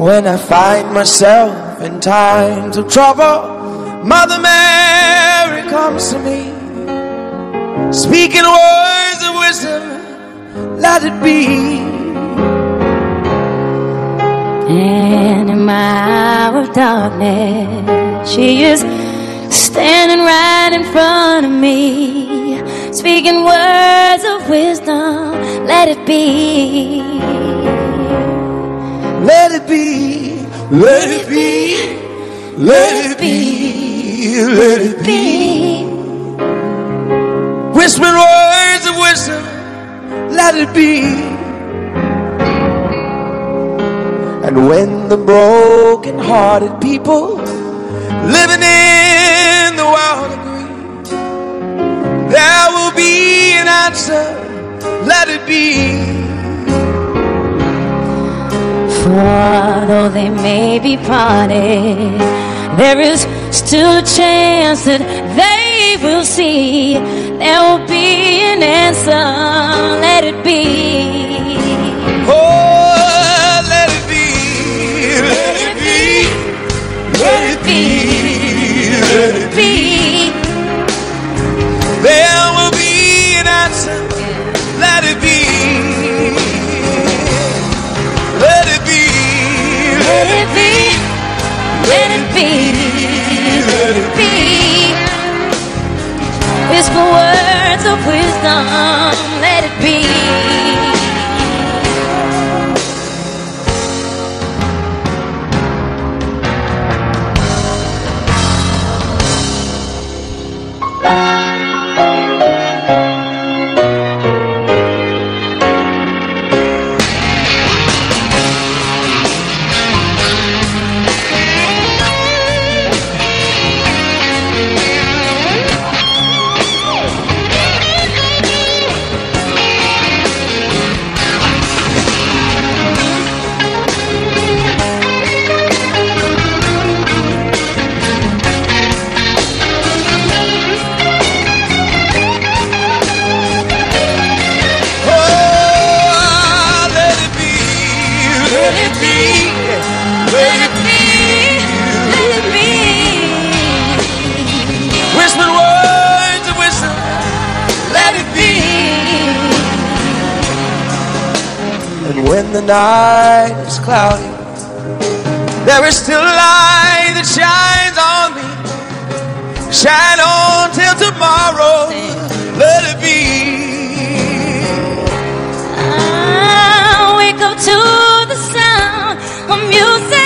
When I find myself in times of trouble, Mother Mary comes to me, speaking words of wisdom, let it be. And in my hour of darkness, she is standing right in front of me, speaking words of wisdom, let it be. Let it be, let it be, let it be, let it be. Whispering words of wisdom, let it be. And when the broken-hearted people living in the world agree, there will be an answer, let it be. For though they may be parted, there is still a chance that they will see. There will be an answer, let it be. Oh, let it be, let it be, let it be, let it be. There will be an answer, let it be. Let it be, let it be, Let it be, let it be. whisper words of wisdom, let it be. When the night is cloudy, there is still a light that shines on me. Shine on till tomorrow, let it be. I wake up to the sound of music.